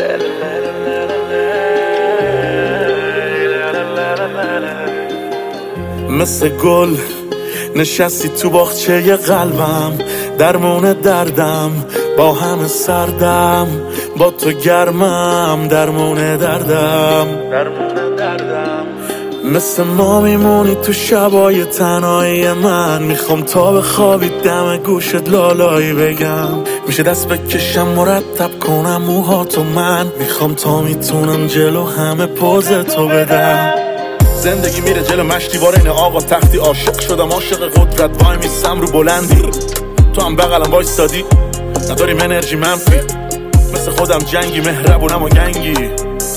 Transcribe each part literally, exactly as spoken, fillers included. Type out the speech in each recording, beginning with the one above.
مثل گل نشستی تو باغچه قلبم، درمون دردم با همه سردم، با تو گرمم درمون دردم. مثل ما میمونی تو شبای تنهایی من، میخوام تا بخوابی دم گوشت لالایی بگم، میشه دست بکشم مرتب کنم موهاتو من، میخوام تا میتونم جلو همه پوز تو بدم. زندگی میره جلو مشتی این آقا تختی، عاشق شدم عاشق قدرت، وای میستم رو بلندی، تو هم بغلم وایستادی، نداریم انرژی منفی، مثل خودم جنگی مهربونم و گنگی.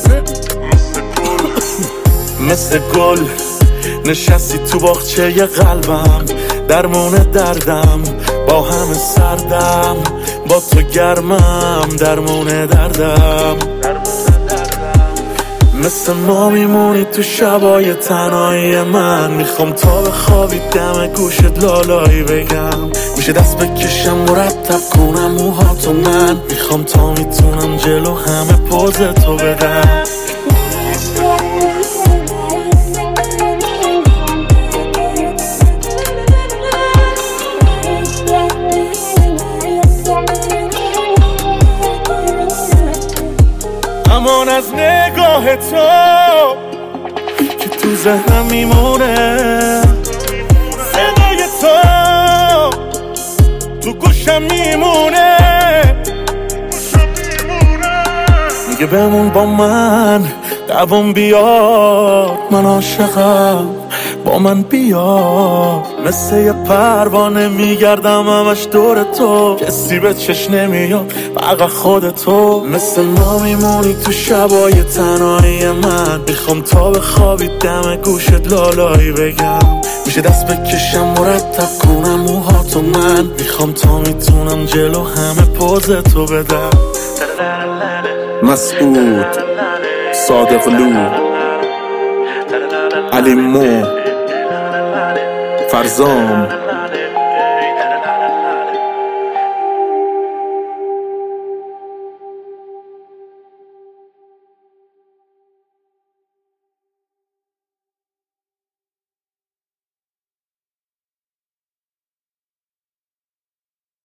مثل گل نشستی تو باغچه قلبم، درمون دردم با همه سردم، با تو گرمم درمون دردم. مثل ما میمونی تو شبای تنهایی من، میخوام تا بخوابی دم گوشت لالایی بگم، میشه دست بکشم مرتب کنم موهاتو من، میخوام تا میتونم جلو همه پوز تو بدم. امان از نگاه تو که تو ذهنم میمونه، صدای تو تو گوشم میمونه، میگه بمون با من دوام بیار، من عاشقم با من بیا. مثل یه پروانه میگردم همش دور تو، کسی به چش نمیاد فقط خودتو. مثل ما میمونی تو شبای تنهایی من، میخوام تا بخوابی دم گوشت لالایی بگم، میشه دست بکشم مرتب کنم موهاتو من، میخوام تا میتونم جلو همه پوز تو بدم. مسعود صادقلو، علی مو، فرزام